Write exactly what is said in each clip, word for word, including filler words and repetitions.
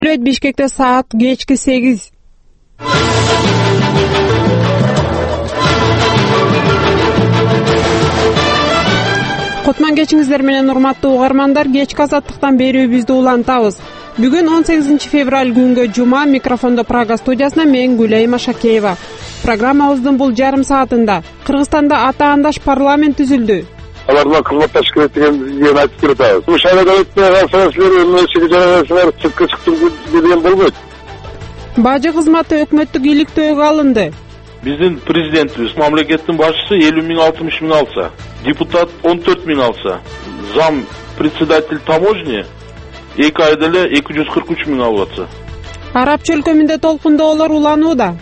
Бишкекте саат кечки сегиз. Кутман кечиңиздер менен урматтуу угармандар, кечки азаттыктан берүүбүздү улантабыз. Бүгүн он сегизинчи февраль күнгө жума, микрофондо Прага студиясына мен Гүлайым Ашакеева. Программабыздын бул жарым саатында Кыргызстанда ата-андаш парламент түзүлдү. Аларга кызматташып керек деген айтып жатабыз. Бул шайлоодо өтпөйсүлөр, өнөчү жараласыңар, чыкка чыктым деген болбойт. Бажы кызматы өкмөттүк иликтөөгө алынды. Биздин президентибиз, мамлекеттин башчысы элүү миң алтымыш миң алса, депутат он төрт миң алса, зам председатель таможни эки айда эле эки жүз кырк үч миң алып атса. Араб чөлкөмүндө толкундоолор уланууда.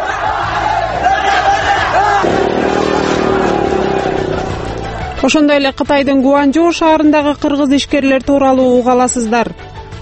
Ошондой эле Кытайдын Гуанчжоу шаарындагы кыргыз ишкерлер тууралуу уга аласыздар.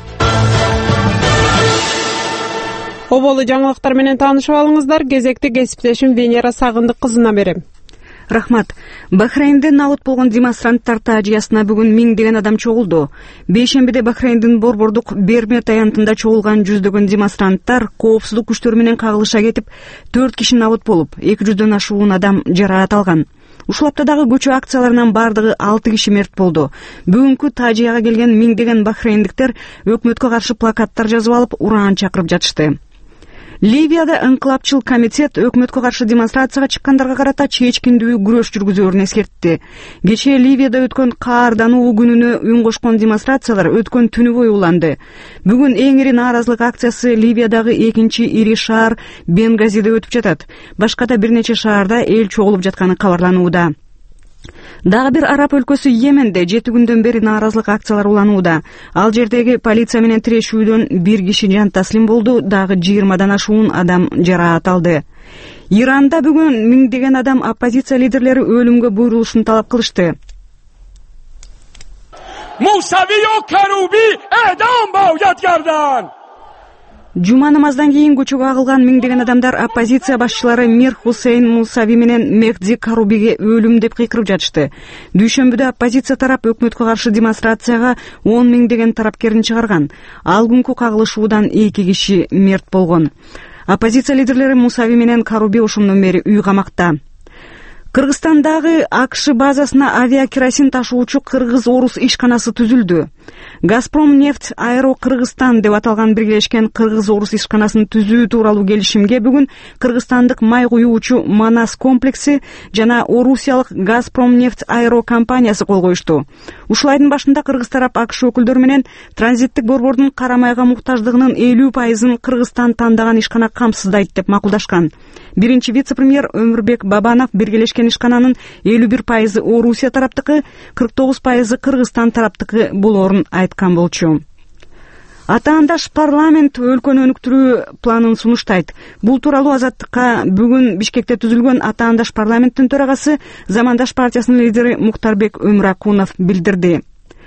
Оболу жаңылыктар менен таанышып алыңыздар. Кезекти кесиптешим Венера Сагындык кызына берем. Рахмат. Бахрейнде налыт болгон демонстранттар таажиясына бүгүн миңдеген адам чогулду. Бейшембиде Бахрейндин борбордук Бермет аянтында чогулган жүздөгөн демонстранттар коопсуздук күчтөрү менен кагылыша кетип, төрт киши набыт болуп, эки жүздөн ашуун адам жараат алган. Ушул аптадагы көчүү акцияларынан бардыгы алты киши мерт болду. Бүгүнкү таажияга келген миңдеген бахрейндиктер өкмөткө каршы плакаттар жазып алып, ураан чакырып жатышты. Ливияда ыңкылапчыл комитет өкмөткө каршы демонстрацияга чыккандарга карата чечкиндүү күрөш жүргүзөөрүн эскертти. Кечээ Ливияда өткөн каардануу күнүнө үн кошкон демонстрациялар өткөн түнү бою уланды. Бүгүн эң ири нааразылык акциясы Ливиядагы экинчи ири шаар Бенгазиде өтүп жатат. Башка да бир нече шаарда эл чогулуп жатканы кабарланууда. Дагы бир араб өлкөсү Йеменде жети күндөн бери нааразылык акциялары уланууда. Ал жердеги полиция менен тирешүүдөн бир киши жан таслим болду, дагы жыйырмадан ашуун адам жараат алды. Иранда бүгүн миңдеген адам оппозиция лидерлери өлүмгө буйрулушун талап кылышты. Мусави ва Каруби эдам бояд гардан. Жума намаздан кийин көчөгө агылган миңдеген адамдар оппозиция башчылары Мир Хусейн Мусави менен Мехди Карубиге өлүм деп кыйкырып жатышты. Дүйшөмбүдө оппозиция тарап өкмөткө каршы демонстрацияга он миңдеген тарапкерин чыгарган. Ал күнкү кагылышуудан эки киши мерт болгон. Оппозиция лидерлери Мусави менен Каруби ошондон бери үй камакта. Кыргызстандагы АКШ базасына авиакеросин ташуучу кыргыз-орус ишканасы түзүлдү. Газпром нефть Аэро Кыргызстан деп аталган биргелешкен кыргыз-орус ишканасын түзүү тууралуу келишимге бүгүн кыргызстандык май куюучу Манас комплекси жана орусиялык Газпром нефть Аэро компаниясы кол коюшту. Ушул айдын башында кыргыз тарап АКШ өкүлдөрү менен транзиттик борбордун кара майга муктаждыгынын элүү пайызын Кыргызстан тандаган ишкана камсыздайт деп макулдашкан. Биринчи вице-премьер Өмүрбек Бабанов биргелешкен ишкананын элүү бир пайызы Орусия тараптыкы, кырк тогуз пайызы Кыргызстан тараптыкы болоорун айткан болчу. Ата-андаш парламент өлкөнү өнүктүрүү планын сунуштайт. Бул тууралуу Азаттыкка бүгүн Бишкекте түзүлгөн ата-андаш парламенттин төрагасы Замандаш партиясынын лидери Муктарбек Өмүракунов билдирди.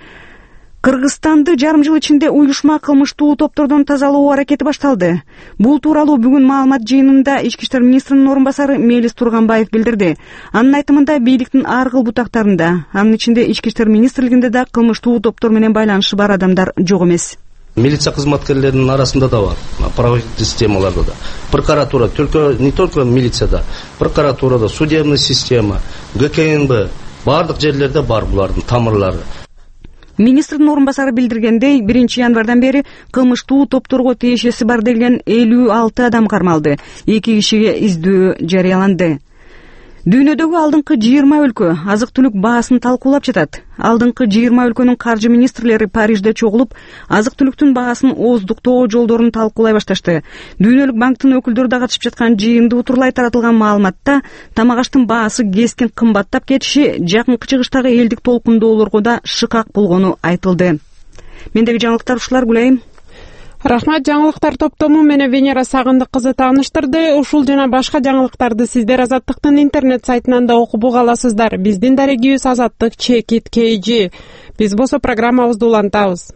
Кыргызстанды жарым жыл ичинде уюшма кылмыштуу топтордон тазалоо аракети башталды. Бул тууралуу бүгүн маалымат жыйынында Ички иштер министринин орун басары Мелис Турганбаев билдирди. Анын айтымында бийликтин ар кыл бутактарында, анын ичинде Ички иштер министрлигинде да кылмыштуу топтор менен байланышы бар адамдар жок эмес. Милиция кызматкерлеринин арасында да бар, правовых системаларда да. Прокуратура, только не только милицияда, прокуратурада, судебная система, ГКНБ, бардык жерлерде бар булардын тамырлары. Министрдин орун басары билдиргендей, биринчи январдан бери кылмыштуу топторго тиешеси бар деген элүү алты адам кармалды. эки кишиге издөө жарыяланды. Дүйнөдөгү алдыңкы жыйырма өлкө азык-түлүк баасын талкуулап жатат. Алдыңкы жыйырма өлкөнүн каржы министрлери Парижде чогулуп, азык-түлүктүн баасын ооздуктоо жолдорун талкуулай башташты. Дүйнөлүк банктын өкүлдөрү да катышып жаткан жыйынды утурлай таратылган маалыматта тамак аштын баасы кескин кымбаттап кетиши жакынкы чыгыштагы элдик толкундоолорго да шыкак болгону айтылды. Мендеги жаңылыктар ушулар. Гүлайым. Рахмат, жаңылыктар топтому менен Венера Сагындык кызы тааныштырды. Ушул жана башка жаңылыктарды сиздер Азаттыктын интернет сайтынан да окуп уга аласыздар. Биздин дарегибиз Азаттык чекит kg. Биз болсо программабызды улантабыз.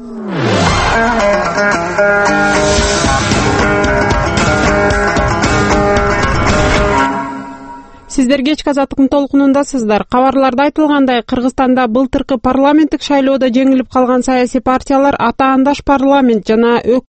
Сиздер кечки азаттыктын толкунундасыздар. Кабарларда айтылгандай, Кыргызстанда былтыркы парламенттик шайлоодо жеңилип калган саясий партиялар ата-андаш парламент жана